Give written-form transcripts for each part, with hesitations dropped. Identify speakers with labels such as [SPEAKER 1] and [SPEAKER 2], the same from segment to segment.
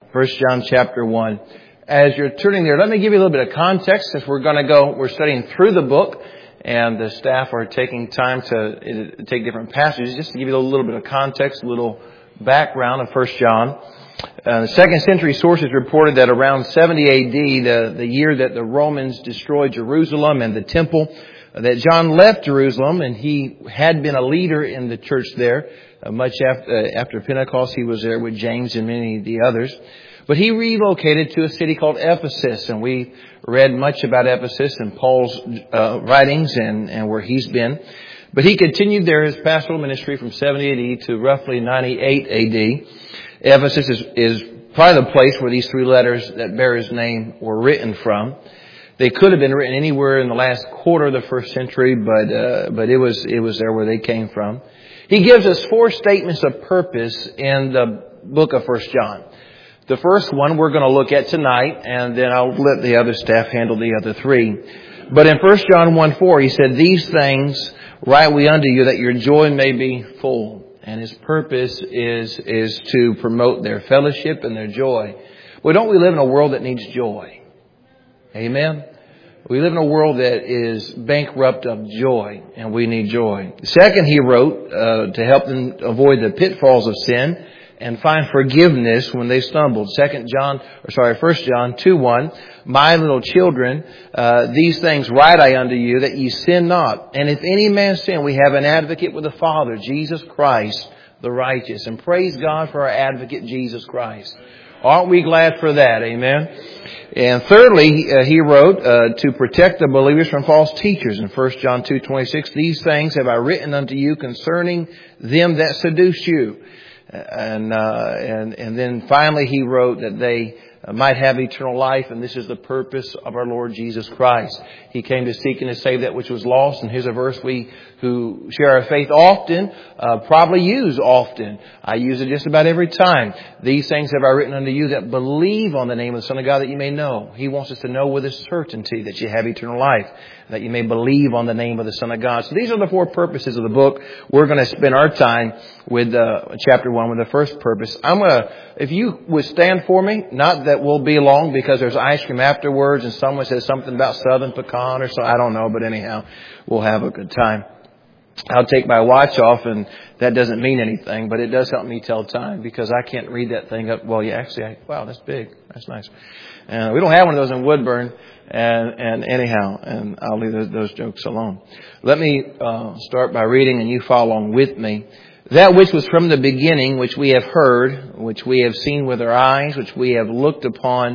[SPEAKER 1] 1 John chapter 1. As you're turning there, let me give you a little bit of context since we're studying through the book and the staff are taking time to take different passages. Just to give you a little bit of context, a little background of 1 John. The second century sources reported that around 70 AD, the year that the Romans destroyed Jerusalem and the temple, that John left Jerusalem, and he had been a leader in the church there. Much after Pentecost, he was there with James and many of the others. But he relocated to a city called Ephesus, and we read much about Ephesus in Paul's writings and where he's been. But he continued there his pastoral ministry from 70 AD to roughly 98 AD. Ephesus is probably the place where these three letters that bear his name were written from. They could have been written anywhere in the last quarter of the first century, but it was there where they came from. He gives us four statements of purpose in the book of 1 John. The first one we're going to look at tonight, and then I'll let the other staff handle the other three. But in 1 John 1:4, he said, "These things write we unto you, that your joy may be full." And his purpose is to promote their fellowship and their joy. Well, don't we live in a world that needs joy? Amen? We live in a world that is bankrupt of joy, and we need joy. Second, he wrote to help them avoid the pitfalls of sin and find forgiveness when they stumbled. 1 John 2:1, "My little children, these things write I unto you, that ye sin not. And if any man sin, we have an advocate with the Father, Jesus Christ, the righteous." And praise God for our advocate, Jesus Christ. Aren't we glad for that? Amen. And thirdly, he wrote to protect the believers from false teachers. In 1 John 2:26, "These things have I written unto you concerning them that seduce you." And then finally he wrote that they might have eternal life, and this is the purpose of our Lord Jesus Christ. He came to seek and to save that which was lost, and here's a verse we who share our faith often probably use often. I use it just about every time. "These things have I written unto you that believe on the name of the Son of God, that you may know." He wants us to know with a certainty that you have eternal life, that you may believe on the name of the Son of God. So these are the four purposes of the book. We're going to spend our time with chapter 1 with the first purpose. If you would stand for me, not that we'll be long because there's ice cream afterwards and someone says something about Southern Pecan or so, I don't know, but anyhow, we'll have a good time. I'll take my watch off, and that doesn't mean anything, but it does help me tell time because I can't read that thing up. Well, yeah, actually, wow, that's big. That's nice. We don't have one of those in Woodburn, and anyhow, and I'll leave those jokes alone. Let me start by reading, and you follow along with me. "That which was from the beginning, which we have heard, which we have seen with our eyes, which we have looked upon,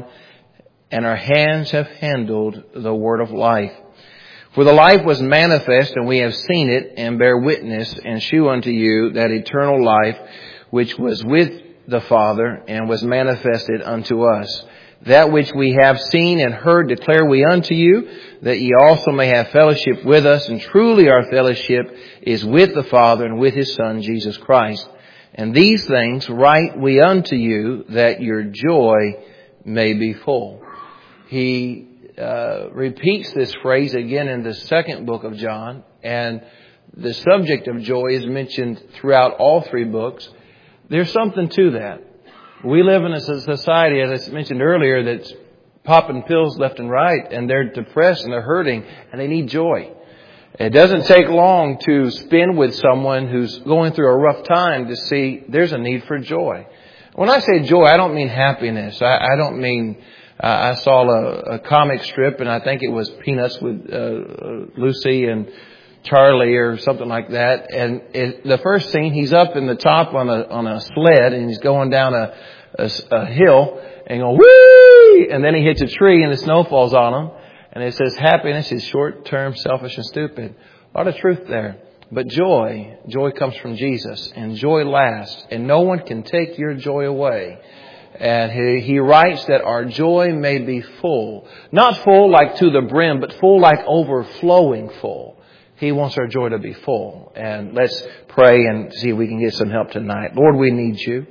[SPEAKER 1] and our hands have handled the word of life. For the life was manifest, and we have seen it, and bear witness, and shew unto you that eternal life which was with the Father, and was manifested unto us. That which we have seen and heard declare we unto you, that ye also may have fellowship with us. And truly our fellowship is with the Father and with His Son, Jesus Christ. And these things write we unto you, that your joy may be full." He repeats this phrase again in the second book of John, and the subject of joy is mentioned throughout all three books. There's something to that. We live in a society, as I mentioned earlier, that's popping pills left and right, and they're depressed and they're hurting, and they need joy. It doesn't take long to spend with someone who's going through a rough time to see there's a need for joy. When I say joy, I don't mean happiness. I don't mean... I saw a comic strip, and I think it was Peanuts with Lucy and Charlie or something like that. And the first scene, he's up in the top on a sled, and he's going down a hill and going, whee! And then he hits a tree, and the snow falls on him. And it says, "Happiness is short-term, selfish, and stupid." A lot of truth there. But joy comes from Jesus, and joy lasts, and no one can take your joy away. And he writes that our joy may be full. Not full like to the brim, but full like overflowing full. He wants our joy to be full. And let's pray and see if we can get some help tonight. Lord, we need you.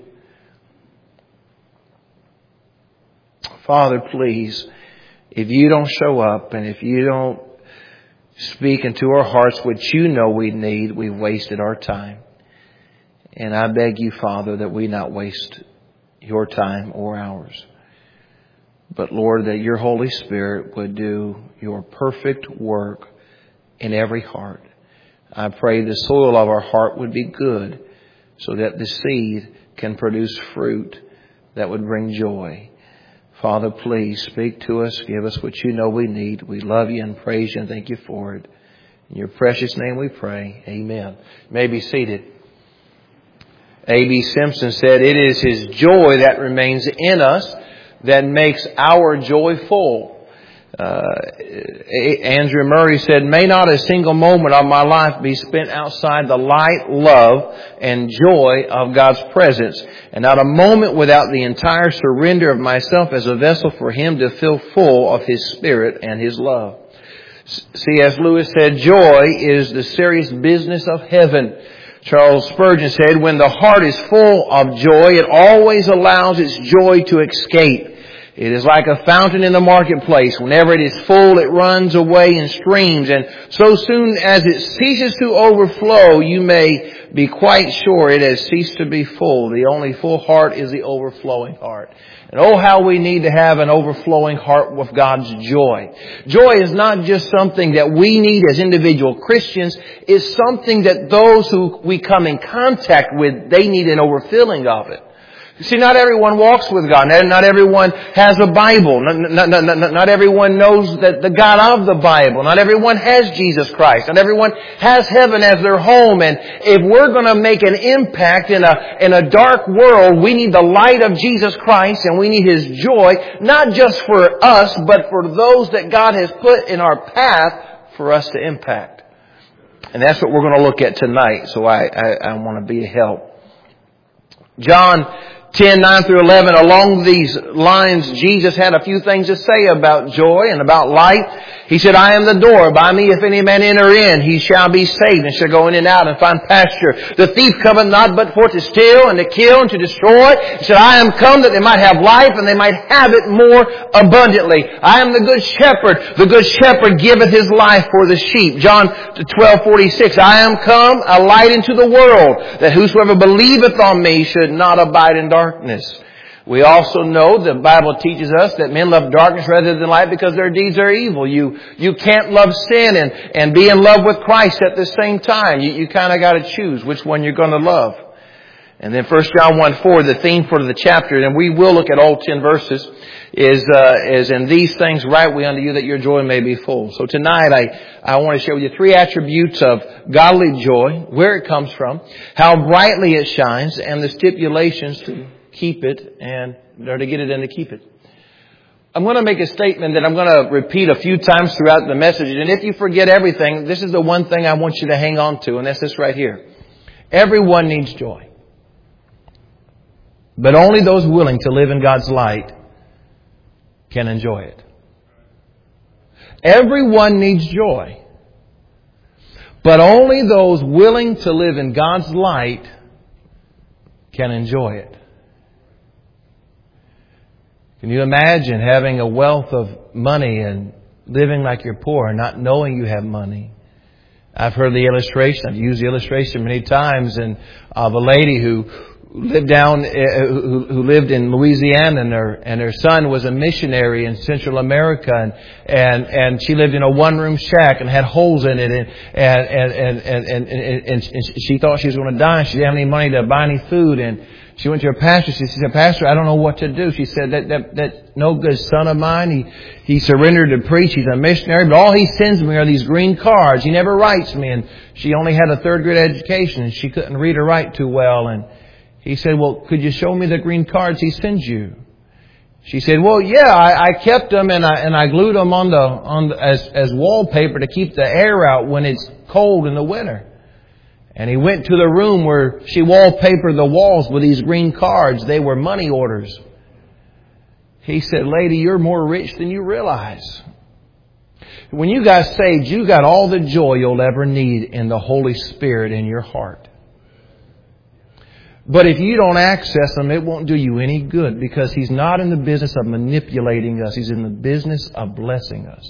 [SPEAKER 1] Father, please, if you don't show up and if you don't speak into our hearts what you know we need, we've wasted our time. And I beg you, Father, that we not waste your time or ours. But Lord, that your Holy Spirit would do your perfect work in every heart. I pray the soil of our heart would be good so that the seed can produce fruit that would bring joy. Father, please speak to us. Give us what you know we need. We love you and praise you and thank you for it. In your precious name we pray. Amen. You may be seated. A.B. Simpson said, "It is His joy that remains in us that makes our joy full." Andrew Murray said, "May not a single moment of my life be spent outside the light, love, and joy of God's presence, and not a moment without the entire surrender of myself as a vessel for Him to fill full of His Spirit and His love." C.S. Lewis said, "Joy is the serious business of heaven." Charles Spurgeon said, "When the heart is full of joy, it always allows its joy to escape. It is like a fountain in the marketplace. Whenever it is full, it runs away in streams. And so soon as it ceases to overflow, you may be quite sure it has ceased to be full. The only full heart is the overflowing heart." And oh, how we need to have an overflowing heart with God's joy. Joy is not just something that we need as individual Christians. It's something that those who we come in contact with, they need an overfilling of it. You see, not everyone walks with God. Not everyone has a Bible. Not everyone knows the God of the Bible. Not everyone has Jesus Christ. Not everyone has heaven as their home. And if we're going to make an impact in a dark world, we need the light of Jesus Christ and we need His joy, not just for us, but for those that God has put in our path for us to impact. And that's what we're going to look at tonight. So I want to be a help. John 10:9-11, along these lines, Jesus had a few things to say about joy and about light. He said, "I am the door. By me, if any man enter in, he shall be saved and shall go in and out and find pasture. The thief cometh not but for to steal and to kill and to destroy. He said, I am come that they might have life and they might have it more abundantly. I am the good shepherd. The good shepherd giveth his life for the sheep." John 12:46, "I am come a light into the world, that whosoever believeth on me should not abide in darkness." We also know the Bible teaches us that men love darkness rather than light because their deeds are evil. You can't love sin and be in love with Christ at the same time. You kind of got to choose which one you're going to love. And then 1 John 1:4, the theme for the chapter, and we will look at all 10 verses, is "In these things write we unto you that your joy may be full." So tonight I want to share with you 3 attributes of godly joy, where it comes from, how brightly it shines, and the stipulations to keep it or to get it and to keep it. I'm going to make a statement that I'm going to repeat a few times throughout the message. And if you forget everything, this is the one thing I want you to hang on to, and that's this right here. Everyone needs joy. But only those willing to live in God's light can enjoy it. Everyone needs joy. But only those willing to live in God's light can enjoy it. Can you imagine having a wealth of money and living like you're poor and not knowing you have money? I've heard the illustration. I've used the illustration many times, and of a lady who lived in Louisiana, and her son was a missionary in Central America, and she lived in a one-room shack and had holes in it, and she thought she was going to die. She didn't have any money to buy any food, and she went to her pastor. She said, "Pastor, I don't know what to do." She said, that no good son of mine, he surrendered to preach. He's a missionary, but all he sends me are these green cards. He never writes me. And she only had a 3rd grade education, and she couldn't read or write too well. And he said, "Well, could you show me the green cards he sends you?" She said, "Well, yeah, I kept them and I glued them as wallpaper to keep the air out when it's cold in the winter." And he went to the room where she wallpapered the walls with these green cards. They were money orders. He said, "Lady, you're more rich than you realize. When you got saved, you got all the joy you'll ever need in the Holy Spirit in your heart. But if you don't access them, it won't do you any good, because He's not in the business of manipulating us. He's in the business of blessing us."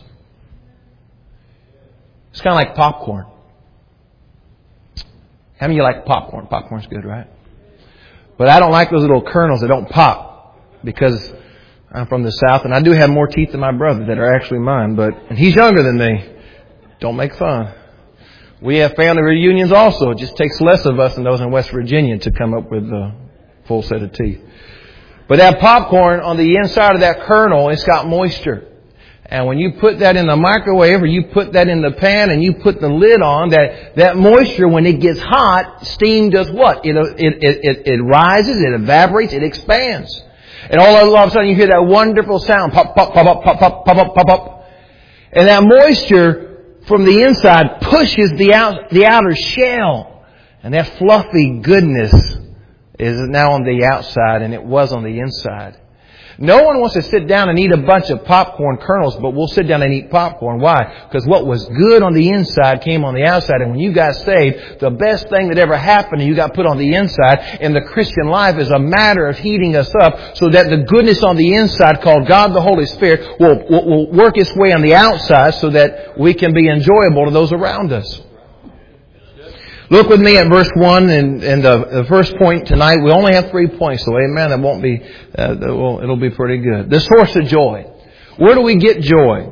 [SPEAKER 1] It's kind of like popcorn. How many of you like popcorn? Popcorn's good, right? But I don't like those little kernels that don't pop because I'm from the South and I do have more teeth than my brother that are actually mine. And he's younger than me. Don't make fun. We have family reunions also. It just takes less of us than those in West Virginia to come up with a full set of teeth. But that popcorn, on the inside of that kernel, it's got moisture. And when you put that in the microwave or you put that in the pan and you put the lid on, that moisture, when it gets hot, steam does what? It rises, it evaporates, it expands. And all of a sudden you hear that wonderful sound. Pop, pop, pop, pop, pop, pop, pop, pop, pop. And that moisture from the inside pushes the outer shell. And that fluffy goodness is now on the outside and it was on the inside. No one wants to sit down and eat a bunch of popcorn kernels, but we'll sit down and eat popcorn. Why? Because what was good on the inside came on the outside. And when you got saved, the best thing that ever happened to you got put on the inside. And the Christian life is a matter of heating us up so that the goodness on the inside, called God the Holy Spirit, will work its way on the outside so that we can be enjoyable to those around us. Look with me at verse 1 and the first point tonight. We only have 3 points, so amen. It won't be, it'll be pretty good. The source of joy. Where do we get joy?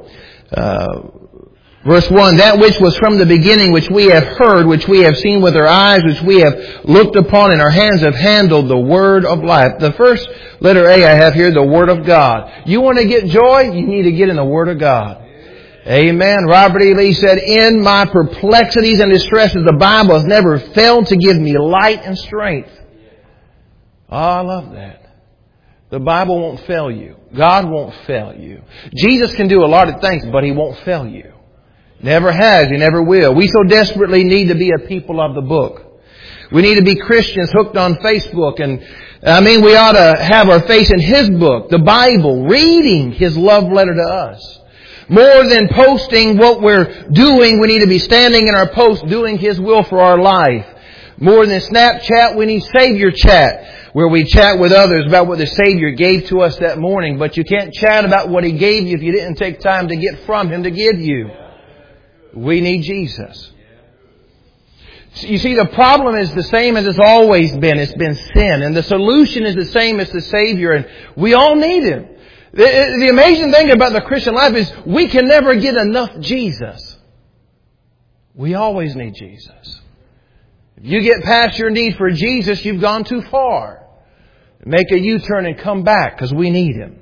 [SPEAKER 1] Verse 1, that which was from the beginning, which we have heard, which we have seen with our eyes, which we have looked upon and our hands have handled, the word of life. The first letter A I have here, the word of God. You want to get joy? You need to get in the word of God. Amen. Robert E. Lee said, in my perplexities and distresses, the Bible has never failed to give me light and strength. Oh, I love that. The Bible won't fail you. God won't fail you. Jesus can do a lot of things, but He won't fail you. Never has. He never will. We so desperately need to be a people of the book. We need to be Christians hooked on Facebook. And we ought to have our face in His book, the Bible, reading His love letter to us. More than posting what we're doing, we need to be standing in our post doing His will for our life. More than Snapchat, we need Savior Chat, where we chat with others about what the Savior gave to us that morning. But you can't chat about what He gave you if you didn't take time to get from Him to give you. We need Jesus. You see, the problem is the same as it's always been. It's been sin. And the solution is the same as the Savior. And we all need Him. The amazing thing about the Christian life is we can never get enough Jesus. We always need Jesus. If you get past your need for Jesus, you've gone too far. Make a U-turn and come back because we need Him.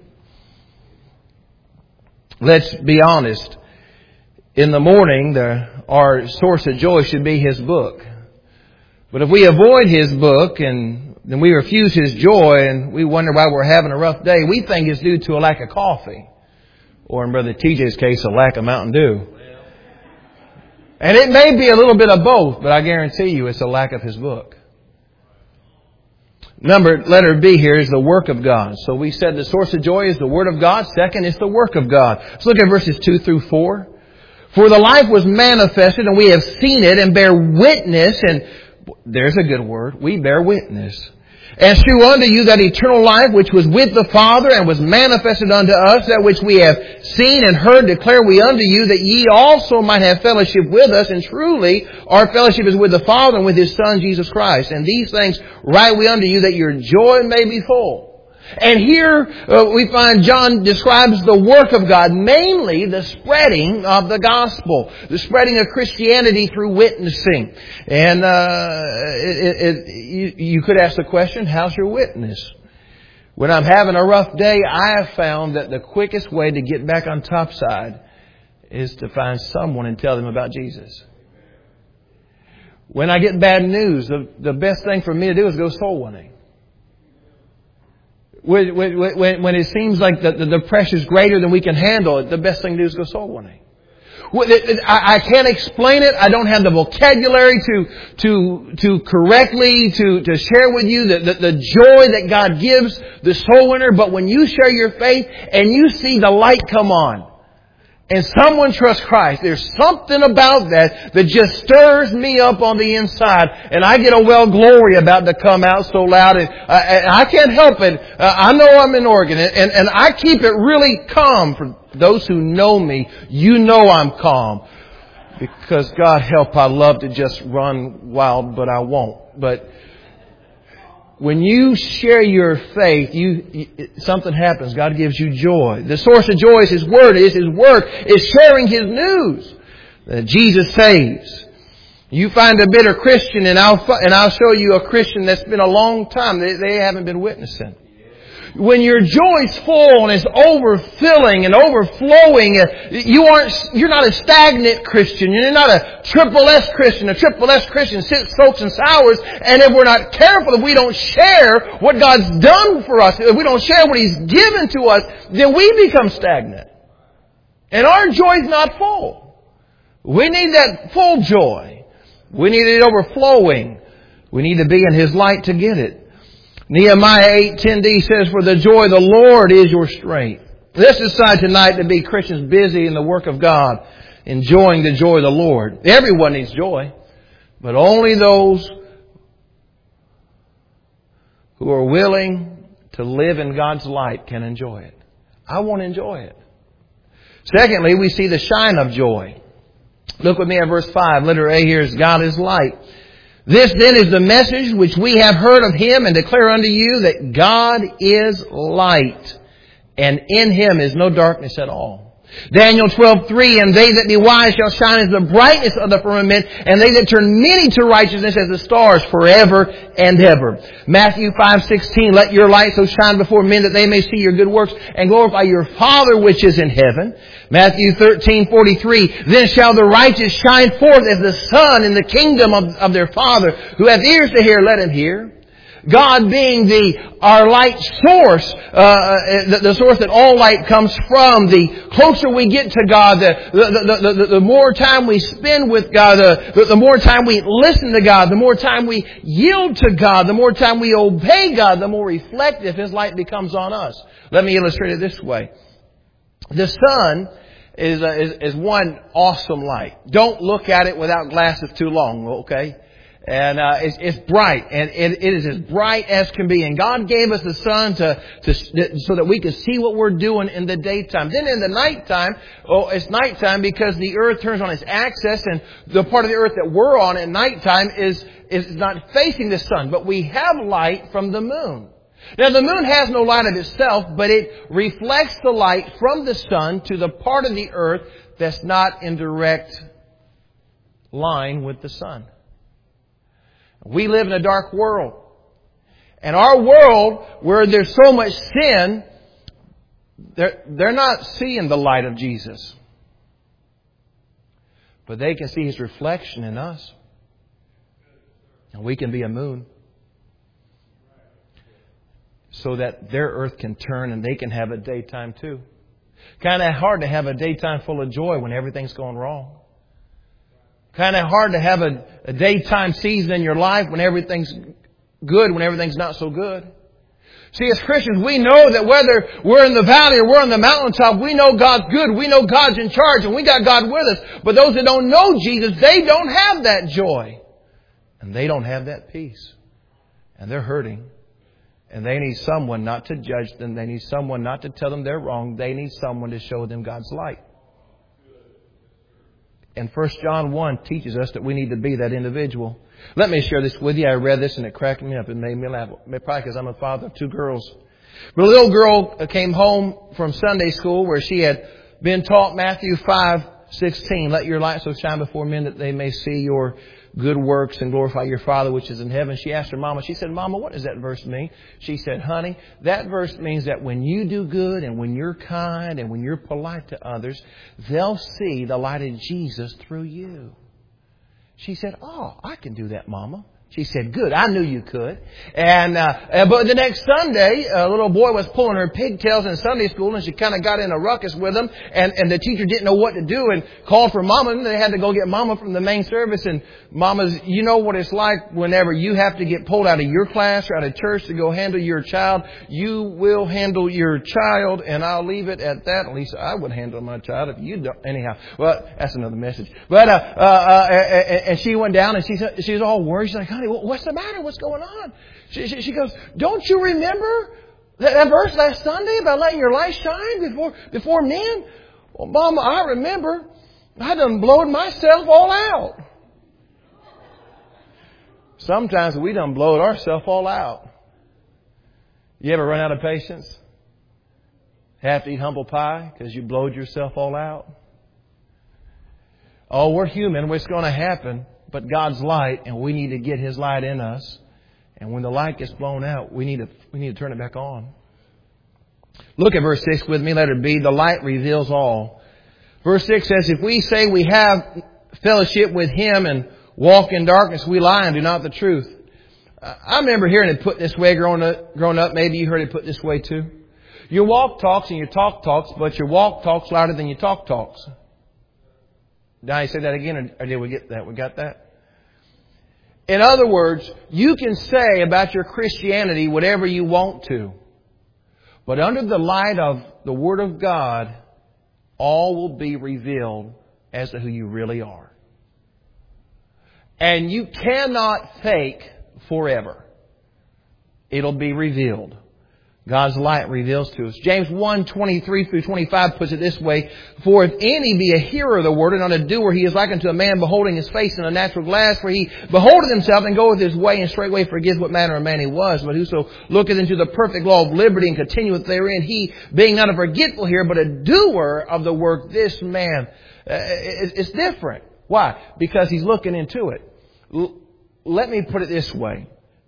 [SPEAKER 1] Let's be honest. In the morning, our source of joy should be His book. But if we avoid His book and then we refuse His joy and we wonder why we're having a rough day, we think it's due to a lack of coffee. Or in Brother TJ's case, a lack of Mountain Dew. And it may be a little bit of both, but I guarantee you it's a lack of His book. Letter B here is the work of God. So we said the source of joy is the Word of God. Second is the work of God. Let's look at verses 2 through 4. For the life was manifested, and we have seen it, and bear witness, and there's a good word. We bear witness. And shew unto you that eternal life which was with the Father and was manifested unto us, that which we have seen and heard declare we unto you, that ye also might have fellowship with us. And truly our fellowship is with the Father and with His Son Jesus Christ. And these things write we unto you, that your joy may be full. And here we find John describes the work of God, mainly the spreading of the gospel, the spreading of Christianity through witnessing. And you could ask the question, how's your witness? When I'm having a rough day, I have found that the quickest way to get back on topside is to find someone and tell them about Jesus. When I get bad news, the best thing for me to do is go soul winning. When it seems like the pressure is greater than we can handle, the best thing to do is go soul winning. I can't explain it. I don't have the vocabulary to correctly to share with you the joy that God gives the soul winner. But when you share your faith and you see the light come on, and someone trusts Christ, there's something about that just stirs me up on the inside. And I get a well glory about to come out so loud. And I can't help it. I know I'm in Oregon. And I keep it really calm. For those who know me, you know I'm calm. Because God help, I love to just run wild, but I won't. But When you share your faith, something happens. God gives you joy. The source of joy is His Word, is His work, is sharing His news that Jesus saves. You find a bitter Christian, and I'll show you a Christian that's been a long time. They haven't been witnessing. When your joy's full and it's overfilling and overflowing, you're not a stagnant Christian. You're not a triple S Christian. A triple S Christian sits, soaks, and sours. And if we're not careful, if we don't share what God's done for us, if we don't share what He's given to us, then we become stagnant. And our joy's not full. We need that full joy. We need it overflowing. We need to be in His light to get it. Nehemiah 8:10d says, "For the joy of the Lord is your strength." Let's decide tonight to be Christians busy in the work of God, enjoying the joy of the Lord. Everyone needs joy, but only those who are willing to live in God's light can enjoy it. I want to enjoy it. Secondly, we see the shine of joy. Look with me at verse 5. Letter A here is God is light. "This then is the message which we have heard of Him and declare unto you, that God is light, and in Him is no darkness at all." Daniel 12:3, "And they that be wise shall shine as the brightness of the firmament, and they that turn many to righteousness as the stars forever and ever." Matthew 5:16, "Let your light so shine before men that they may see your good works and glorify your Father which is in heaven." Matthew 13:43, "Then shall the righteous shine forth as the sun in the kingdom of their Father. Who hath ears to hear, let him hear." God being our light source, the source that all light comes from. The closer we get to God, the more time we spend with God, the more time we listen to God, the more time we yield to God, the more time we obey God, the more reflective His light becomes on us. Let me illustrate it this way. The sun is one awesome light. Don't look at it without glasses too long, okay? And it's bright, and it is as bright as can be. And God gave us the sun so that we could see what we're doing in the daytime. Then in the nighttime, it's nighttime because the earth turns on its axis, and the part of the earth that we're on at nighttime is not facing the sun. But we have light from the moon. Now the moon has no light of itself, but it reflects the light from the sun to the part of the earth that's not in direct line with the sun. We live in a dark world. And our world, where there's so much sin, they're not seeing the light of Jesus. But they can see His reflection in us. And we can be a moon. So that their earth can turn and they can have a daytime too. Kind of hard to have a daytime full of joy when everything's going wrong. Kind of hard to have a daytime season in your life when everything's good, when everything's not so good. See, as Christians, we know that whether we're in the valley or we're on the mountaintop, we know God's good. We know God's in charge and we got God with us. But those that don't know Jesus, they don't have that joy. And they don't have that peace. And they're hurting. And they need someone not to judge them. They need someone not to tell them they're wrong. They need someone to show them God's light. And 1 John 1 teaches us that we need to be that individual. Let me share this with you. I read this and it cracked me up. It made me laugh. Probably because I'm a father of two girls. But a little girl came home from Sunday school where she had been taught Matthew 5:16. "Let your light so shine before men that they may see your good works and glorify your Father which is in heaven." She asked her mama, she said, "Mama, what does that verse mean?" She said, "Honey, that verse means that when you do good and when you're kind and when you're polite to others, they'll see the light of Jesus through you." She said, "Oh, I can do that, Mama." She said, "Good, I knew you could." And but the next Sunday, a little boy was pulling her pigtails in Sunday school, and she kind of got in a ruckus with him. And the teacher didn't know what to do and called for Mama. And they had to go get Mama from the main service. And Mamas, you know what it's like whenever you have to get pulled out of your class or out of church to go handle your child. You will handle your child, and I'll leave it at that. At least I would handle my child if you don't. Anyhow, well, that's another message. But and she went down, and she was all worried. She's like, "Honey, what's the matter? What's going on?" She goes, "Don't you remember that verse last Sunday about letting your light shine before men?" "Well, Mama, I remember. I done blowed myself all out." Sometimes we done blowed ourselves all out. You ever run out of patience? Have to eat humble pie because you blowed yourself all out? Oh, we're human. It's going to happen. But God's light, and we need to get His light in us. And when the light gets blown out, we need to turn it back on. Look at verse 6 with me, letter B. The light reveals all. Verse 6 says, if we say we have fellowship with Him and walk in darkness, we lie and do not the truth. I remember hearing it put this way growing up. Maybe you heard it put this way too. Your walk talks and your talk talks, but your walk talks louder than your talk talks. Did I say that again, or did we get that? We got that? In other words, you can say about your Christianity whatever you want to. But under the light of the Word of God, all will be revealed as to who you really are. And you cannot fake forever. It'll be revealed. God's light reveals to us. James 1:23-25 puts it this way. For if any be a hearer of the word and not a doer, he is like unto a man beholding his face in a natural glass, for he beholdeth himself and goeth his way, and straightway forgets what manner of man he was. But whoso looketh into the perfect law of liberty and continueth therein, he being not a forgetful hearer, but a doer of the work, this man, it's different. Why? Because he's looking into it. Let me put it this way.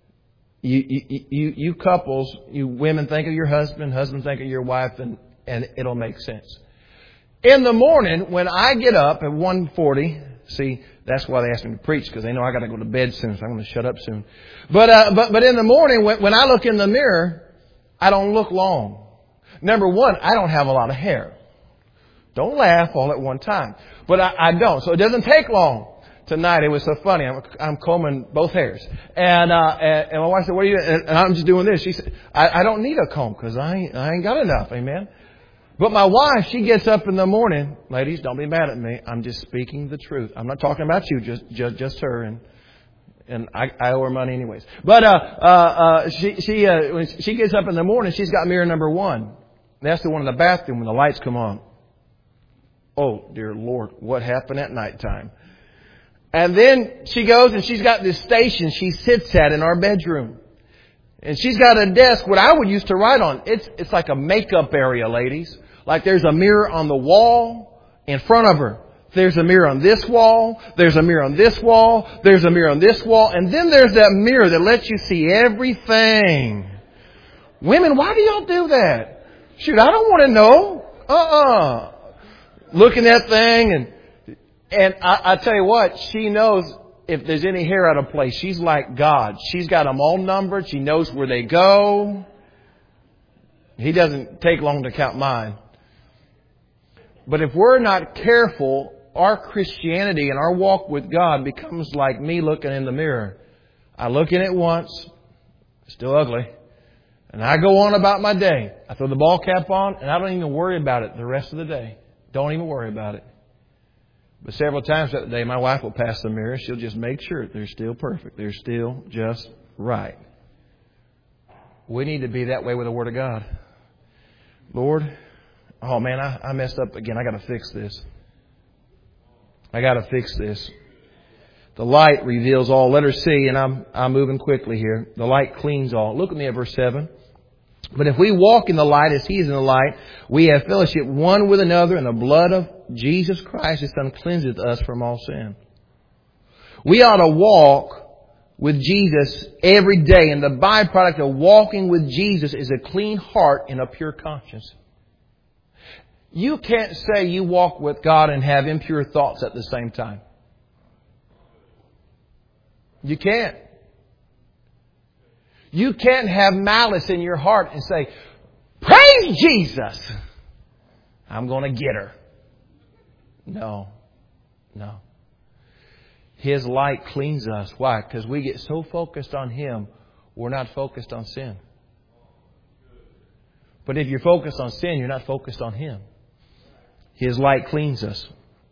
[SPEAKER 1] You couples, you women think of your husband think of your wife, and it'll make sense. In the morning, when I get up at 1:40, see, that's why they ask me to preach, because they know I got to go to bed soon, so I'm going to shut up soon. But in the morning, when I look in the mirror, I don't look long. Number one, I don't have a lot of hair. Don't laugh all at one time. But I don't, so it doesn't take long. Tonight, it was so funny. I'm combing both hairs. And my wife said, what are you doing? And I'm just doing this. She said, I don't need a comb because I ain't got enough. Amen. But my wife, she gets up in the morning. Ladies, don't be mad at me. I'm just speaking the truth. I'm not talking about you, just her. And I owe her money anyways. But, when she gets up in the morning, she's got mirror number 1. That's the one in the bathroom when the lights come on. Oh, dear Lord, what happened at nighttime? And then she goes and she's got this station she sits at in our bedroom. And she's got a desk, what I would used to write on. It's like a makeup area, ladies. Like there's a mirror on the wall in front of her. There's a mirror on this wall. There's a mirror on this wall. There's a mirror on this wall. And then there's that mirror that lets you see everything. Women, why do y'all do that? Shoot, I don't want to know. Looking at that thing and I tell you what, she knows if there's any hair out of place. She's like God. She's got them all numbered. She knows where they go. He doesn't take long to count mine. But if we're not careful, our Christianity and our walk with God becomes like me looking in the mirror. I look in it once, still ugly, and I go on about my day. I throw the ball cap on and I don't even worry about it the rest of the day. Don't even worry about it. But several times that day, my wife will pass the mirror. She'll just make sure they're still perfect. They're still just right. We need to be that way with the Word of God. Lord, oh man, I messed up again. I got to fix this. The light reveals all. Letter C, and I'm moving quickly here. The light cleans all. Look at me at verse 7. But if we walk in the light as He is in the light, we have fellowship one with another, and the blood of Jesus Christ, His Son, cleanseth us from all sin. We ought to walk with Jesus every day, and the byproduct of walking with Jesus is a clean heart and a pure conscience. You can't say you walk with God and have impure thoughts at the same time. You can't. You can't have malice in your heart and say, praise Jesus, I'm going to get her. No. His light cleans us. Why? Because we get so focused on Him, we're not focused on sin. But if you're focused on sin, you're not focused on Him. His light cleans us.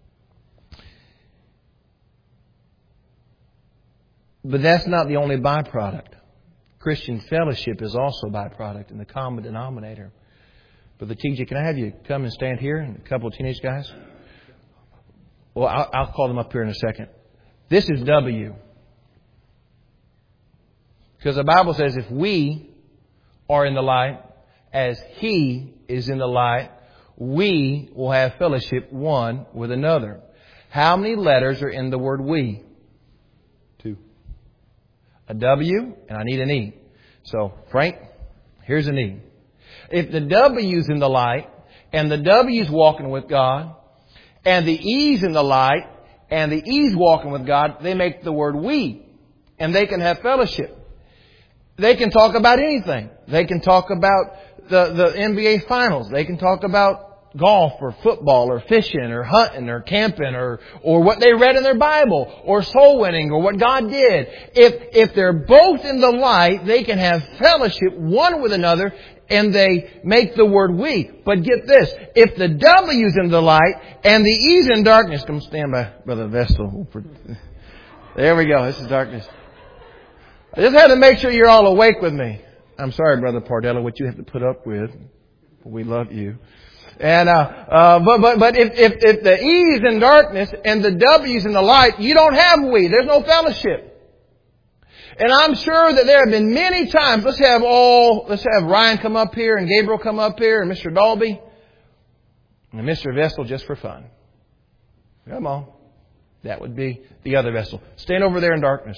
[SPEAKER 1] But that's not the only byproduct. Christian fellowship is also a byproduct and the common denominator. Brother TJ, can I have you come and stand here? And a couple of teenage guys. Well, I'll call them up here in a second. This is W. Because the Bible says if we are in the light, as He is in the light, we will have fellowship one with another. How many letters are in the word we? 2. A W, and I need an E. So, Frank, here's an E. If the W's in the light, and the W's walking with God, and the E's in the light, and the E's walking with God, they make the word we. And they can have fellowship. They can talk about anything. They can talk about the NBA Finals. They can talk about golf or football or fishing or hunting or camping or what they read in their Bible or soul winning or what God did. If they're both in the light, they can have fellowship one with another, and they make the word we. But get this. If the W's in the light and the E's in darkness, come stand by Brother Vestal. There we go. This is darkness. I just had to make sure you're all awake with me. I'm sorry, Brother Pardella, what you have to put up with. We love you. And but if the E's in darkness and the W's in the light, you don't have we. There's no fellowship. And I'm sure that there have been many times. Let's have Ryan come up here and Gabriel come up here and Mr. Dalby and Mr. Vestal just for fun. Come on. That would be the other Vestal. Stand over there in darkness.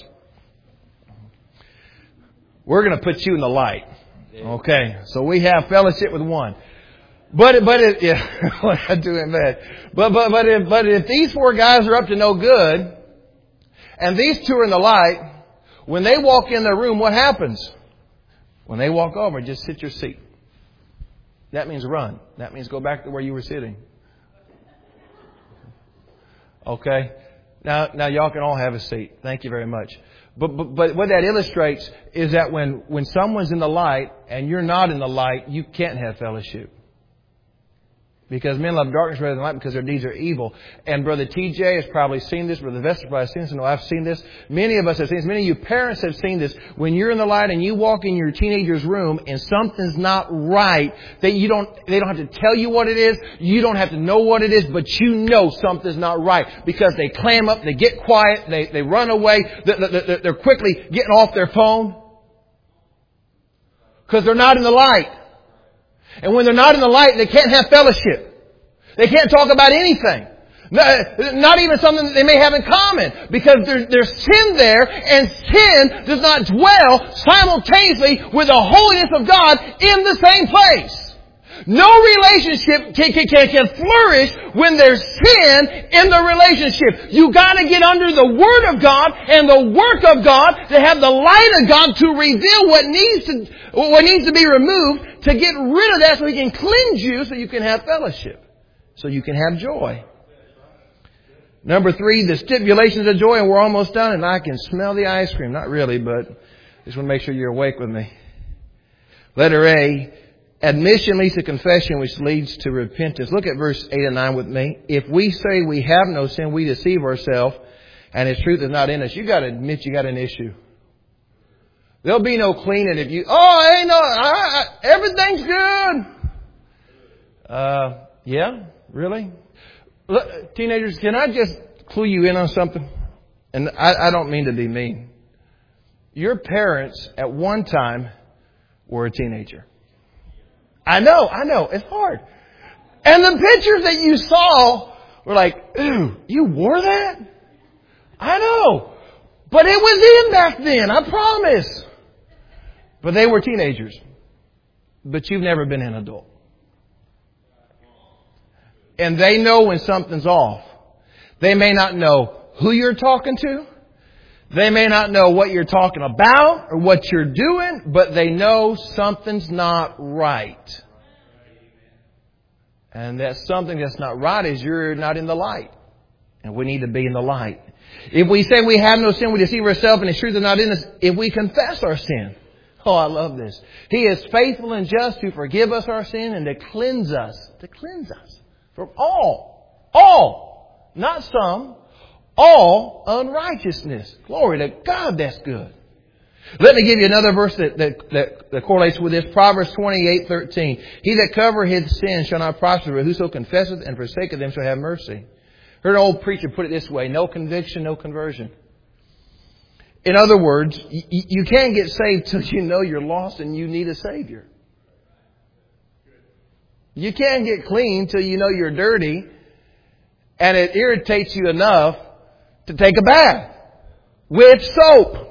[SPEAKER 1] We're going to put you in the light. Okay. So we have fellowship with one. But I'm doing bad. But if these 4 guys are up to no good, and these 2 are in the light, when they walk in their room, what happens? When they walk over, just sit your seat. That means run. That means go back to where you were sitting. Okay? Now y'all can all have a seat. Thank you very much. But what that illustrates is that when someone's in the light and you're not in the light, you can't have fellowship. Because men love darkness rather than light because their deeds are evil. And Brother TJ has probably seen this. Brother Vestal probably seen this. No, I've seen this. Many of us have seen this. Many of you parents have seen this. When you're in the light and you walk in your teenager's room and something's not right, they don't have to tell you what it is. You don't have to know what it is, but you know something's not right. Because they clam up, they get quiet, they run away, they're quickly getting off their phone. Because they're not in the light. And when they're not in the light, they can't have fellowship. They can't talk about anything. Not even something that they may have in common. Because there's sin there, and sin does not dwell simultaneously with the holiness of God in the same place. No relationship can flourish when there's sin in the relationship. You got to get under the Word of God and the work of God to have the light of God to reveal what needs to be removed, to get rid of that so He can cleanse you so you can have fellowship, so you can have joy. Number 3, the stipulations of joy, and we're almost done, and I can smell the ice cream. Not really, but I just want to make sure you're awake with me. Letter A, admission leads to confession, which leads to repentance. Look at verse 8 and 9 with me. If we say we have no sin, we deceive ourselves, and His truth is not in us. You got to admit you got an issue. There'll be no cleaning if you, everything's good. Yeah, really? Look, teenagers, can I just clue you in on something? And I don't mean to be mean. Your parents at one time were a teenager. I know, it's hard. And the pictures that you saw were like, ooh, you wore that? I know. But it was in back then, I promise. But they were teenagers. But you've never been an adult. And they know when something's off. They may not know who you're talking to. They may not know what you're talking about or what you're doing, but they know something's not right. And that something that's not right is you're not in the light. And we need to be in the light. If we say we have no sin, we deceive ourselves and His truth is not in us. If we confess our sin. Oh, I love this. He is faithful and just to forgive us our sin and to cleanse us. To cleanse us from all, not some, all unrighteousness. Glory to God, that's good. Let me give you another verse that correlates with this. Proverbs 28:13. He that covereth his sin shall not prosper, but whoso confesseth and forsaketh them shall have mercy. Heard an old preacher put it this way: no conviction, no conversion. In other words, you can't get saved till you know you're lost and you need a Savior. You can't get clean till you know you're dirty and it irritates you enough to take a bath with soap.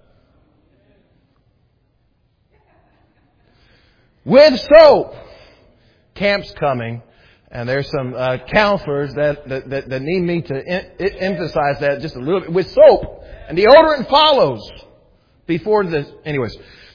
[SPEAKER 1] With soap. Camp's coming, and there's some counselors that need me to emphasize that just a little bit. With soap. And deodorant follows before this. Anyways.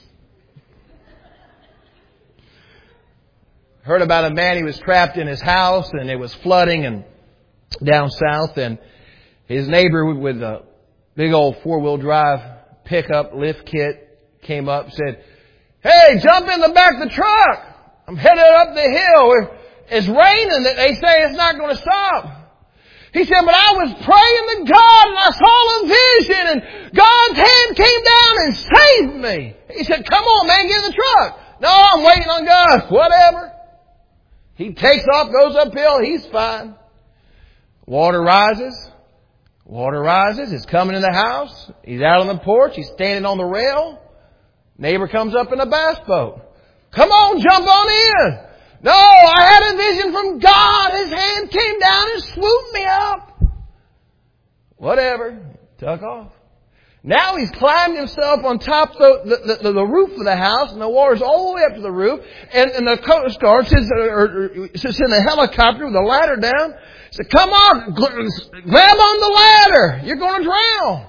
[SPEAKER 1] Heard about a man, he was trapped in his house and it was flooding and down south, and his neighbor with a big old 4-wheel drive pickup lift kit came up and said, "Hey, jump in the back of the truck. I'm headed up the hill. It's raining. They say it's not going to stop." He said, "But I was praying to God and I saw a vision and God's hand came down and saved me." He said, "Come on, man, get in the truck." "No, I'm waiting on God." Whatever. He takes off, goes uphill. He's fine. Water rises. It's coming in the house. He's out on the porch. He's standing on the rail. Neighbor comes up in a bass boat. "Come on, jump on in." "No, I had a vision from God. His hand came down and swooped me up." Whatever. Took off. Now he's climbed himself on top of the roof of the house, and the water's all the way up to the roof. And the Coast Guard sits in a helicopter with a ladder down. Said, "Come on, grab on the ladder. You're going to drown."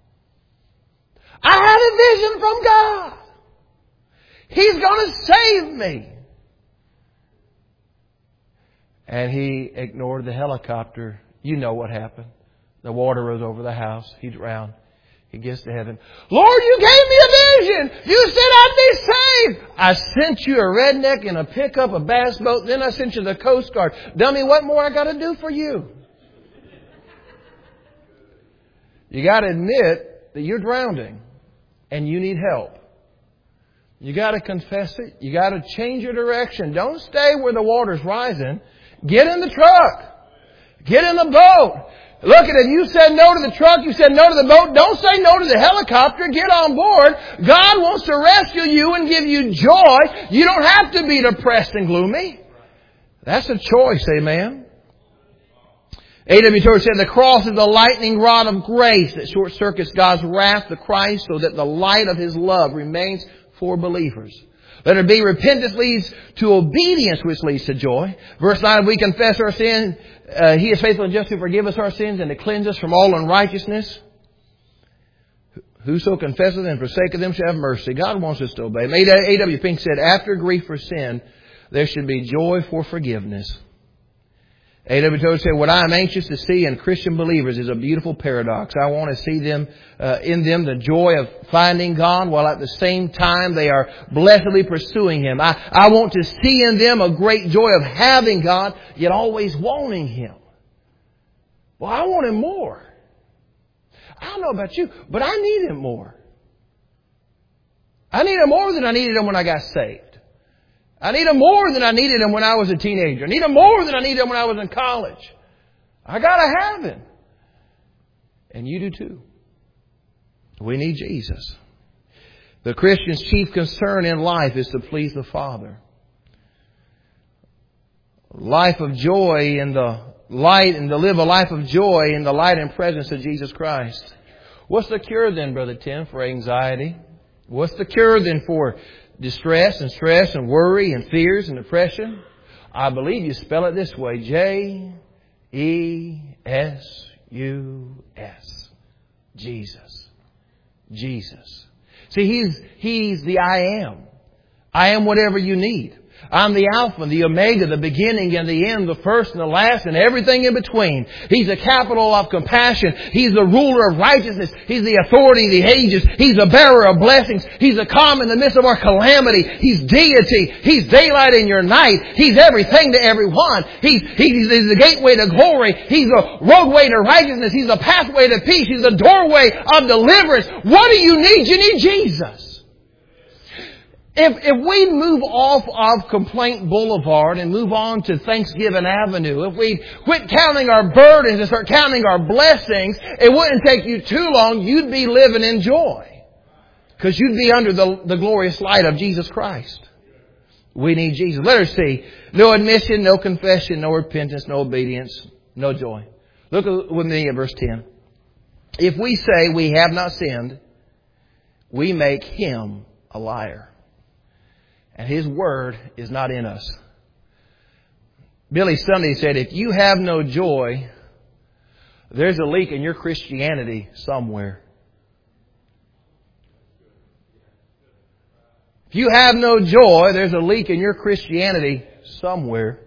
[SPEAKER 1] "I had a vision from God. He's going to save me." And he ignored the helicopter. You know what happened. The water rose over the house. He drowned. He gets to heaven. "Lord, you gave me a vision. You said I'd be saved. I sent you a redneck in a pickup, a bass boat. Then I sent you the Coast Guard. Dummy, what more I got to do for you?" You got to admit that you're drowning and you need help. You got to confess it. You got to change your direction. Don't stay where the water's rising. Get in the truck. Get in the boat. Look at it. You said no to the truck. You said no to the boat. Don't say no to the helicopter. Get on board. God wants to rescue you and give you joy. You don't have to be depressed and gloomy. That's a choice. Amen. A.W. Tozer said, "The cross is the lightning rod of grace that short circuits God's wrath to Christ so that the light of His love remains for believers. Let it be repentance leads to obedience, which leads to joy." Verse 9, "If we confess our sin, He is faithful and just to forgive us our sins and to cleanse us from all unrighteousness. Whoso confesseth and forsaketh them shall have mercy." God wants us to obey. A.W. Pink said, "After grief for sin, there should be joy for forgiveness." A.W. Tozer said, "What I am anxious to see in Christian believers is a beautiful paradox. I want to see them in them the joy of finding God, while at the same time they are blessedly pursuing Him. I want to see in them a great joy of having God, yet always wanting Him." Well, I want Him more. I don't know about you, but I need Him more. I need Him more than I needed Him when I got saved. I need Him more than I needed Him when I was a teenager. I need Him more than I needed Him when I was in college. I got to have Him. And you do too. We need Jesus. The Christian's chief concern in life is to please the Father. Life of joy in the light, and to live a life of joy in the light and presence of Jesus Christ. What's the cure then, Brother Tim, for anxiety? What's the cure then for distress and stress and worry and fears and depression? I believe you spell it this way: J-E-S-U-S. Jesus. Jesus. See, He's the I am. I am whatever you need. I'm the Alpha, the Omega, the beginning and the end, the first and the last, and everything in between. He's the capital of compassion. He's the ruler of righteousness. He's the authority of the ages. He's the bearer of blessings. He's the calm in the midst of our calamity. He's deity. He's daylight in your night. He's everything to everyone. He's the gateway to glory. He's the roadway to righteousness. He's the pathway to peace. He's the doorway of deliverance. What do you need? You need Jesus. If we move off of Complaint Boulevard and move on to Thanksgiving Avenue, if we quit counting our burdens and start counting our blessings, it wouldn't take you too long. You'd be living in joy. Because you'd be under the glorious light of Jesus Christ. We need Jesus. Letter C. No admission, no confession, no repentance, no obedience, no joy. Look with me at verse 10. If we say we have not sinned, we make Him a liar. And His Word is not in us. Billy Sunday said, if you have no joy, there's a leak in your Christianity somewhere. If you have no joy, there's a leak in your Christianity somewhere.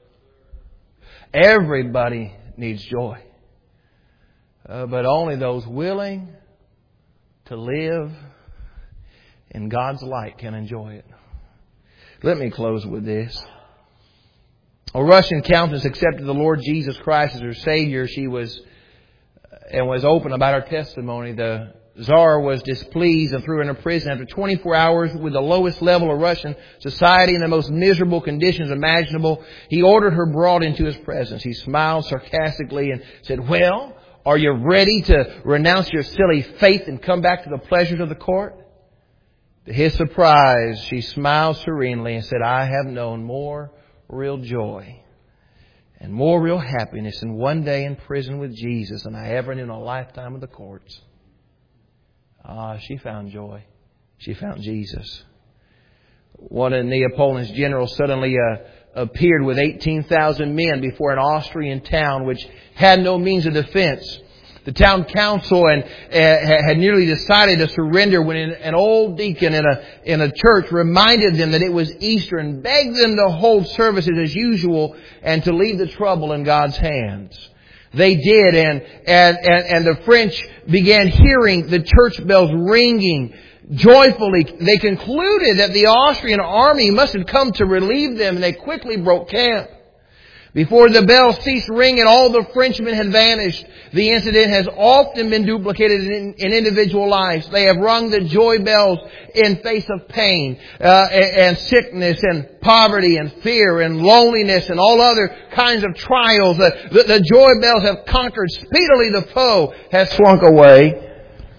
[SPEAKER 1] Everybody needs joy. But only those willing to live in God's light can enjoy it. Let me close with this. A Russian countess accepted the Lord Jesus Christ as her Savior. She was open about her testimony. The Tsar was displeased and threw her into prison. After 24 hours with the lowest level of Russian society in the most miserable conditions imaginable, he ordered her brought into his presence. He smiled sarcastically and said, well, are you ready to renounce your silly faith and come back to the pleasures of the court? To his surprise, she smiled serenely and said, I have known more real joy and more real happiness in one day in prison with Jesus than I ever knew in a lifetime of the courts. She found joy. She found Jesus. One of Napoleon's generals suddenly appeared with 18,000 men before an Austrian town which had no means of defense. The town council had nearly decided to surrender when an old deacon in a church reminded them that it was Easter and begged them to hold services as usual and to leave the trouble in God's hands. They did, and the French began hearing the church bells ringing joyfully. They concluded that the Austrian army must have come to relieve them, and they quickly broke camp. Before the bells ceased ringing, all the Frenchmen had vanished. The incident has often been duplicated in individual lives. They have rung the joy bells in face of pain and sickness and poverty and fear and loneliness and all other kinds of trials. The joy bells have conquered. Speedily the foe has slunk away.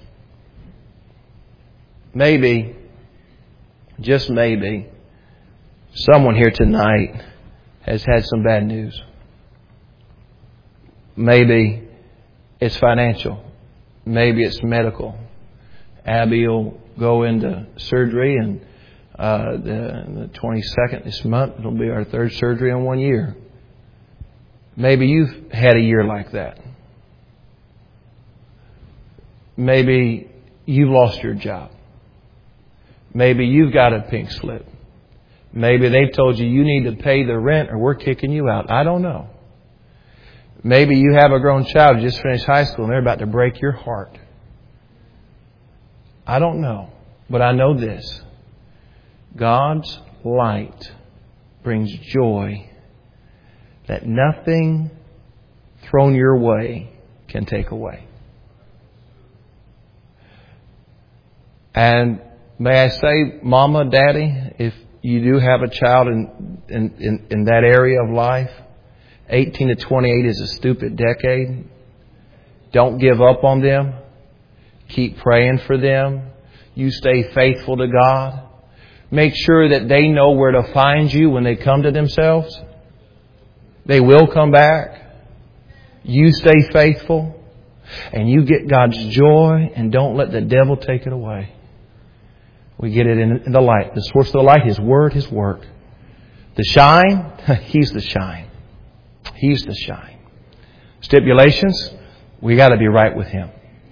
[SPEAKER 1] Maybe, just maybe, someone here tonight has had some bad news. Maybe it's financial. Maybe it's medical. Abby will go into surgery and the 22nd this month, it'll be our third surgery in 1 year. Maybe you've had a year like that. Maybe you've lost your job. Maybe you've got a pink slip. Maybe they've told you need to pay the rent or we're kicking you out. I don't know. Maybe you have a grown child who just finished high school and they're about to break your heart. I don't know. But I know this. God's light brings joy that nothing thrown your way can take away. And may I say, Mama, Daddy, if you do have a child in that area of life, 18 to 28 is a stupid decade. Don't give up on them. Keep praying for them. You stay faithful to God. Make sure that they know where to find you when they come to themselves. They will come back. You stay faithful. And you get God's joy and don't let the devil take it away. We get it in the light. The source of the light, His Word, His work. The shine, He's the shine. He's the shine. Stipulations, we got to be right with Him.